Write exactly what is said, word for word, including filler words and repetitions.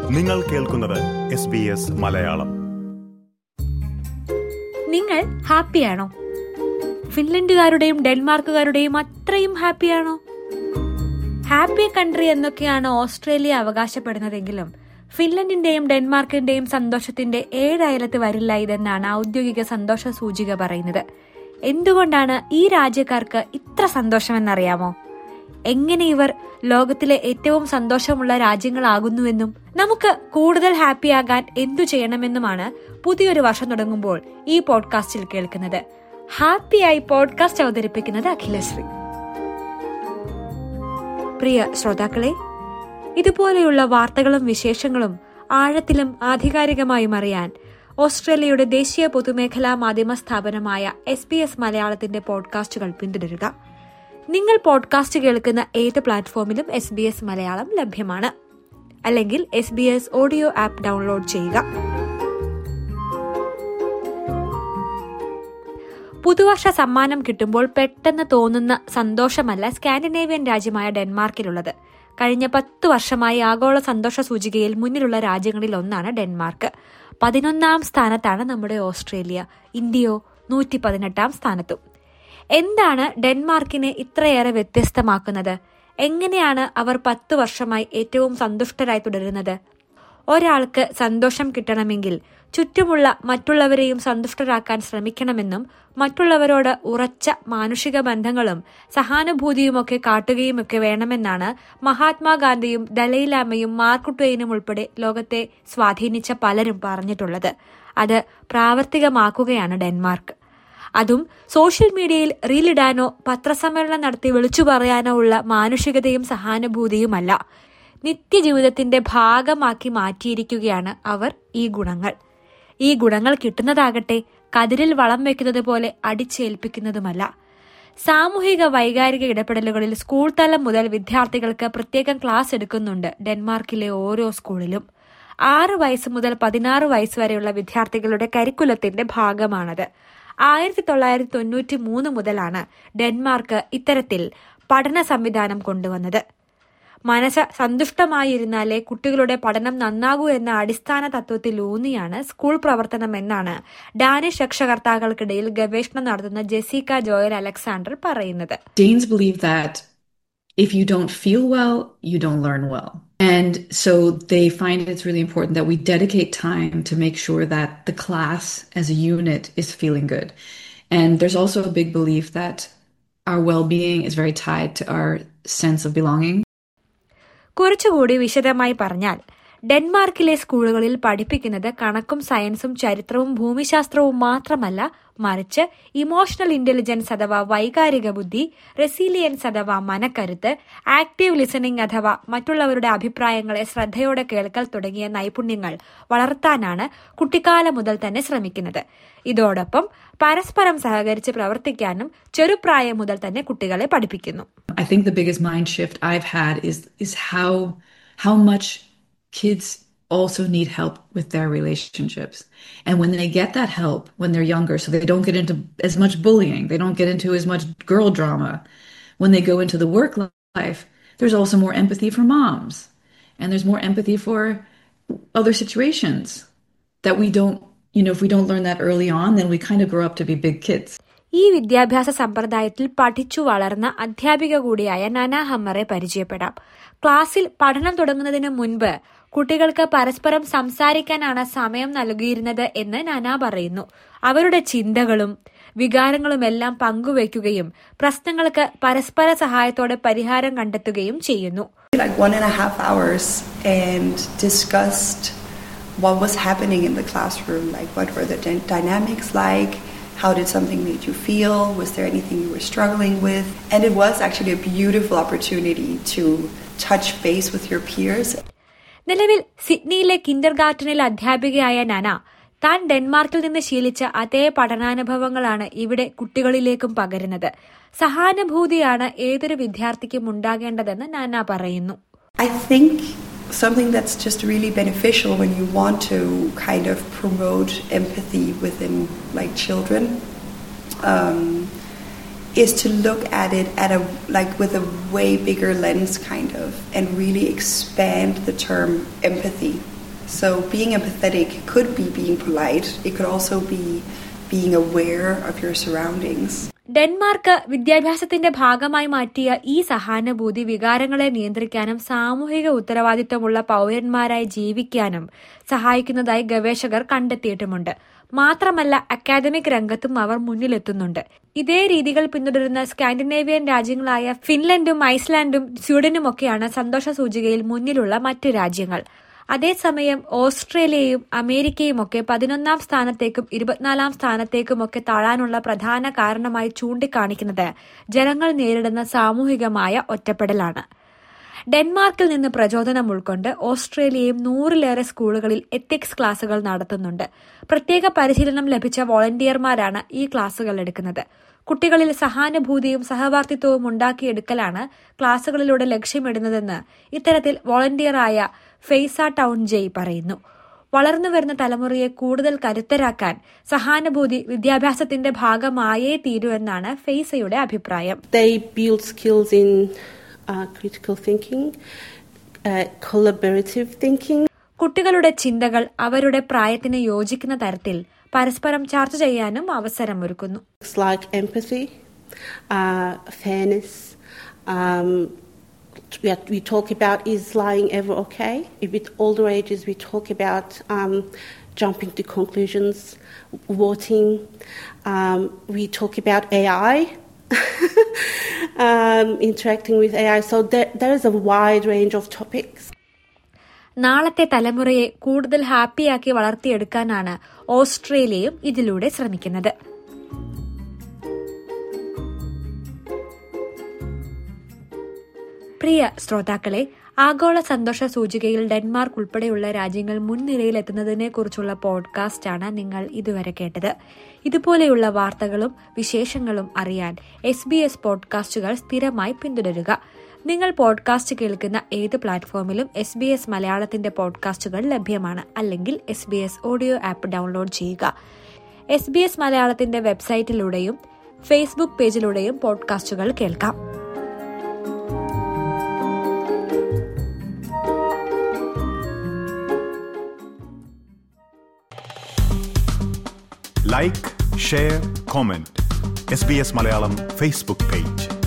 നിങ്ങൾ കേൾക്കുന്നത് S B S Malayalam. നിങ്ങൾ ഹാപ്പിയാണോ? ഫിൻലൻഡുകാരുടെയും ഡെൻമാർക്കുകാരുടെയും അത്രയും ഹാപ്പിയാണോ? ഹാപ്പി കൺട്രി എന്നൊക്കെയാണ് ഓസ്ട്രേലിയ അവകാശപ്പെടുന്നതെങ്കിലും ഫിൻലൻഡിന്റെയും ഡെൻമാർക്കിന്റെയും സന്തോഷത്തിന്റെ ഏഴയലത്ത് വരില്ല ഇതെന്നാണ് ഔദ്യോഗിക സന്തോഷ സൂചിക പറയുന്നത്. എന്തുകൊണ്ടാണ് ഈ രാജ്യക്കാർക്ക് ഇത്ര സന്തോഷമെന്നറിയാമോ? എങ്ങനെ ഇവർ ലോകത്തിലെ ഏറ്റവും സന്തോഷമുള്ള രാജ്യങ്ങളാകുന്നുവെന്നും നമുക്ക് കൂടുതൽ ഹാപ്പിയാകാൻ എന്തു ചെയ്യണമെന്നുമാണ് പുതിയൊരു വർഷം തുടങ്ങുമ്പോൾ ഈ പോഡ്കാസ്റ്റിൽ കേൾക്കുന്നത്. ഹാപ്പിയായി പോഡ്കാസ്റ്റ് അവതരിപ്പിക്കുന്നത് അഖിലശ്രീ. പ്രിയ ശ്രോതാക്കളെ, ഇതുപോലെയുള്ള വാർത്തകളും വിശേഷങ്ങളും ആഴത്തിലും ആധികാരികമായും അറിയാൻ ഓസ്ട്രേലിയയുടെ ദേശീയ പൊതുമേഖലാ മാധ്യമ സ്ഥാപനമായ എസ് ബി എസ് മലയാളത്തിന്റെ പോഡ്കാസ്റ്റുകൾ പിന്തുടരുക. നിങ്ങൾ പോഡ്കാസ്റ്റ് കേൾക്കുന്ന ഏത് പ്ലാറ്റ്ഫോമിലും എസ് ബി എസ് മലയാളം ലഭ്യമാണ്. അല്ലെങ്കിൽ S B S audio app download ചെയ്യുക. പുതുവർഷ സമ്മാനം കിട്ടുമ്പോൾ പെട്ടെന്ന് തോന്നുന്ന സന്തോഷമല്ല സ്കാൻഡിനേവിയൻ രാജ്യമായ ഡെൻമാർക്കിലുള്ളത്. കഴിഞ്ഞ പത്ത് വർഷമായി ആഗോള സന്തോഷ സൂചികയിൽ മുന്നിലുള്ള രാജ്യങ്ങളിൽ ഒന്നാണ് ഡെൻമാർക്ക്. പതിനൊന്നാം സ്ഥാനത്താണ് നമ്മുടെ ഓസ്ട്രേലിയ. ഇന്ത്യയോ നൂറ്റി പതിനെട്ടാം സ്ഥാനത്തും. എന്താണ് ഡെൻമാർക്കിനെ ഇത്രയേറെ വ്യത്യസ്തമാക്കുന്നത്? എങ്ങനെയാണ് അവർ പത്ത് വർഷമായി ഏറ്റവും സന്തുഷ്ടരായി തുടരുന്നത്? ഒരാൾക്ക് സന്തോഷം കിട്ടണമെങ്കിൽ ചുറ്റുമുള്ള മറ്റുള്ളവരെയും സന്തുഷ്ടരാക്കാൻ ശ്രമിക്കണമെന്നും മറ്റുള്ളവരോട് ഉറച്ച മാനുഷിക ബന്ധങ്ങളും സഹാനുഭൂതിയുമൊക്കെ കാട്ടുകയുമൊക്കെ വേണമെന്നാണ് മഹാത്മാഗാന്ധിയും ദലൈലാമയും മാർക്ക് ട്വെയിനും ഉൾപ്പെടെ ലോകത്തെ സ്വാധീനിച്ച പലരും പറഞ്ഞിട്ടുള്ളത്. അത് പ്രാവർത്തികമാക്കുകയാണ് ഡെൻമാർക്ക്. അതും സോഷ്യൽ മീഡിയയിൽ റീലിടാനോ പത്രസമ്മേളനം നടത്തി വിളിച്ചു പറയാനോ ഉള്ള മാനുഷികതയും സഹാനുഭൂതിയുമല്ല. നിത്യജീവിതത്തിന്റെ ഭാഗമാക്കി മാറ്റിയിരിക്കുകയാണ് അവർ ഈ ഗുണങ്ങൾ. ഈ ഗുണങ്ങൾ കിട്ടുന്നതാകട്ടെ കതിരിൽ വളം വെക്കുന്നത് പോലെ അടിച്ചേൽപ്പിക്കുന്നതുമല്ല. സാമൂഹിക വൈകാരിക ഇടപെടലുകളിൽ സ്കൂൾ തലം മുതൽ വിദ്യാർത്ഥികൾക്ക് പ്രത്യേകം ക്ലാസ് എടുക്കുന്നുണ്ട് ഡെൻമാർക്കിലെ ഓരോ സ്കൂളിലും. ആറ് വയസ്സ് മുതൽ പതിനാറ് വയസ്സ് വരെയുള്ള വിദ്യാർത്ഥികളുടെ കരിക്കുലത്തിന്റെ ഭാഗമാണത്. ആയിരത്തി തൊള്ളായിരത്തി തൊണ്ണൂറ്റി മൂന്ന് മുതലാണ് ഡെൻമാർക്ക് ഇത്തരത്തിൽ പഠന സംവിധാനം കൊണ്ടുവന്നത്. മനസ്സ് സന്തുഷ്ടമായിരുന്നാലേ കുട്ടികളുടെ പഠനം നന്നാകൂ എന്ന അടിസ്ഥാന തത്വത്തിലൂന്നിയാണ് സ്കൂൾ പ്രവർത്തനം എന്നാണ് ഡാനിഷ് രക്ഷകർത്താക്കൾക്കിടയിൽ ഗവേഷണം നടത്തുന്ന ജെസിക്ക ജോയൽ അലക്സാണ്ടർ പറയുന്നത്. Danes believe that if you don't feel well, you don't learn well. And so they find it's really important that we dedicate time to make sure that the class as a unit is feeling good. And there's also a big belief that our well-being is very tied to our sense of belonging. കുറച്ചുകൂടി വിശദമായി പറഞ്ഞാൽ ഡെൻമാർക്കിലെ സ്കൂളുകളിൽ പഠിപ്പിക്കുന്നത് കണക്കും സയൻസും ചരിത്രവും ഭൂമിശാസ്ത്രവും മാത്രമല്ല, മറിച്ച് ഇമോഷണൽ ഇന്റലിജൻസ് അഥവാ വൈകാരിക ബുദ്ധി, റെസിലിയൻസ് അഥവാ മനക്കരുത്ത്, ആക്റ്റീവ് ലിസണിംഗ് അഥവാ മറ്റുള്ളവരുടെ അഭിപ്രായങ്ങളെ ശ്രദ്ധയോടെ കേൾക്കൽ തുടങ്ങിയ നൈപുണ്യങ്ങൾ വളർത്താനാണ് കുട്ടിക്കാലം മുതൽ തന്നെ ശ്രമിക്കുന്നത്. ഇതോടൊപ്പം പരസ്പരം സഹകരിച്ച് പ്രവർത്തിക്കാനും ചെറുപ്രായം മുതൽ തന്നെ കുട്ടികളെ പഠിപ്പിക്കുന്നു. I think the biggest mind shift I've had is is how how much kids also need help with their relationships. And when they get that help when they're younger, so they don't get into as much bullying, they don't get into as much girl drama. When they go into the work life, there's also more empathy for moms. And there's more empathy for other situations that we don't, you know, if we don't learn that early on, then we kind of grow up to be big kids. ഈ വിദ്യാഭ്യാസ സമ്പ്രദായത്തിൽ പഠിച്ചു വളർന്ന അധ്യാപിക കൂടിയായ നന ഹമ്മറെ പരിചയപ്പെടാം. ക്ലാസ്സിൽ പഠനം തുടങ്ങുന്നതിന് മുൻപ് കുട്ടികൾക്ക് പരസ്പരം സംസാരിക്കാനാണ് സമയം നൽകിയിരുന്നത് എന്ന് നന പറയുന്നു. അവരുടെ ചിന്തകളും വികാരങ്ങളുമെല്ലാം പങ്കുവയ്ക്കുകയും പ്രശ്നങ്ങൾക്ക് പരസ്പര സഹായത്തോടെ പരിഹാരം കണ്ടെത്തുകയും ചെയ്യുന്നു. Like one and a half hours and discussed what was happening in the classroom, like what were the d- dynamics like. How did something make you feel? Was there anything you were struggling with? And it was actually a beautiful opportunity to touch base with your peers. നിലവിൽ സിഡ്നിയിലെ കിൻഡർഗാർട്ടനിൽ അധ്യാപികയായ നന താൻ ഡെൻമാർക്കിൽ നിന്ന് ശീലിച്ച അതേ പഠനാനുഭവങ്ങളാണ് ഇവിടെ കുട്ടികളിലേക്കും പകരുന്നത്. സഹാനുഭൂതിയാണ് ഏതൊരു വിദ്യാർത്ഥിക്കും ഉണ്ടാകേണ്ടതെന്ന് നന പറയുന്നു. I think something that's just really beneficial when you want to kind of promote empathy within like children um, is to look at it at a like with a way bigger lens kind of and really expand the term empathy So being empathetic could be being polite. It could also be being aware of your surroundings. Denmark വിദ്യാഭ്യാസത്തിന്റെ ഭാഗമായി മാറ്റിയ ഈ സഹാനുഭൂതി വികാരങ്ങളെ നിയന്ത്രിക്കാനും സാമൂഹിക ഉത്തരവാദിത്തമുള്ള പൗരന്മാരായി ജീവിക്കാനും സഹായിക്കുന്നതായി ഗവേഷകർ കണ്ടെത്തിയിട്ടുമുണ്ട്. മാത്രമല്ല അക്കാദമിക് രംഗത്തും അവർ മുന്നിലെത്തുന്നുണ്ട്. ഇതേ രീതികൾ പിന്തുടരുന്ന സ്കാൻഡിനേവിയൻ രാജ്യങ്ങളായ ഫിൻലൻഡും ഐസ്ലാൻഡും സ്വീഡനുമൊക്കെയാണ് സന്തോഷ സൂചികയിൽ മുന്നിലുള്ള മറ്റു രാജ്യങ്ങൾ. അതേസമയം ഓസ്ട്രേലിയയും അമേരിക്കയുമൊക്കെ പതിനൊന്നാം സ്ഥാനത്തേക്കും ഇരുപത്തിനാലാം സ്ഥാനത്തേക്കുമൊക്കെ താഴാനുള്ള പ്രധാന കാരണമായി ചൂണ്ടിക്കാണിക്കുന്നത് ജനങ്ങൾ നേരിടുന്ന സാമൂഹികമായ ഒറ്റപ്പെടലാണ്. ഡെൻമാർക്കിൽ നിന്ന് പ്രചോദനം ഉൾക്കൊണ്ട് ഓസ്ട്രേലിയയും നൂറിലേറെ സ്കൂളുകളിൽ എത്തിക്സ് ക്ലാസുകൾ നടത്തുന്നുണ്ട്. പ്രത്യേക പരിശീലനം ലഭിച്ച വോളണ്ടിയർമാരാണ് ഈ ക്ലാസുകൾ എടുക്കുന്നത്. കുട്ടികളിൽ സഹാനുഭൂതിയും സഹവർത്തിത്വവും ഉണ്ടാക്കിയെടുക്കലാണ് ക്ലാസുകളിലൂടെ ലക്ഷ്യമിടുന്നതെന്ന് ഇത്തരത്തിൽ വോളണ്ടിയറായ ഫെയ്സ ടൗൺ ജെയ് പറയുന്നു. വളർന്നുവരുന്ന തലമുറയെ കൂടുതൽ കരുത്തരാക്കാൻ സഹാനുഭൂതി വിദ്യാഭ്യാസത്തിന്റെ ഭാഗമായേ തീരൂ എന്നാണ് ഫെയ്സയുടെ അഭിപ്രായം. They build skills in uh, critical thinking, uh, collaborative thinking. കുട്ടികളുടെ ചിന്തകൾ അവരുടെ പ്രായത്തിന് യോജിക്കുന്ന തരത്തിൽ പരസ്പരം ചർച്ച ചെയ്യാനും അവസരമൊരുക്കുന്നു. It's like empathy, uh, fairness. Um, What we talk about is lying ever okay. With older ages, we talk about um, jumping to conclusions, voting. Um, we talk about A I, um, interacting with A I. So there, there is a wide range of topics. നാളത്തെ തലമുറയെ കൂടുതൽ ഹാപ്പിയാക്കി വളർത്തിയെടുക്കാനാണ് ഓസ്ട്രേലിയയും ഇതിലൂടെ ശ്രമിക്കുന്നത്. പ്രിയ ശ്രോതാക്കളെ, ആഗോള സന്തോഷ സൂചികയിൽ Denmark ഉൾപ്പെടെയുള്ള രാജ്യങ്ങൾ മുൻനിരയിലെത്തുന്നതിനെ കുറിച്ചുള്ള പോഡ്കാസ്റ്റാണ് നിങ്ങൾ ഇതുവരെ കേട്ടത്. ഇതുപോലെയുള്ള വാർത്തകളും വിശേഷങ്ങളും അറിയാൻ എസ് ബി എസ് പോഡ്കാസ്റ്റുകൾ സ്ഥിരമായി പിന്തുടരുക. നിങ്ങൾ പോഡ്കാസ്റ്റ് കേൾക്കുന്ന ഏത് പ്ലാറ്റ്ഫോമിലും എസ് ബി എസ് മലയാളത്തിന്റെ പോഡ്കാസ്റ്റുകൾ ലഭ്യമാണ്. അല്ലെങ്കിൽ S B S audio app download ചെയ്യുക. എസ് ബി എസ് മലയാളത്തിന്റെ വെബ്സൈറ്റിലൂടെയും ഫേസ്ബുക്ക് പേജിലൂടെയും പോഡ്കാസ്റ്റുകൾ കേൾക്കാം. Like, share, comment. S B S Malayalam Facebook page.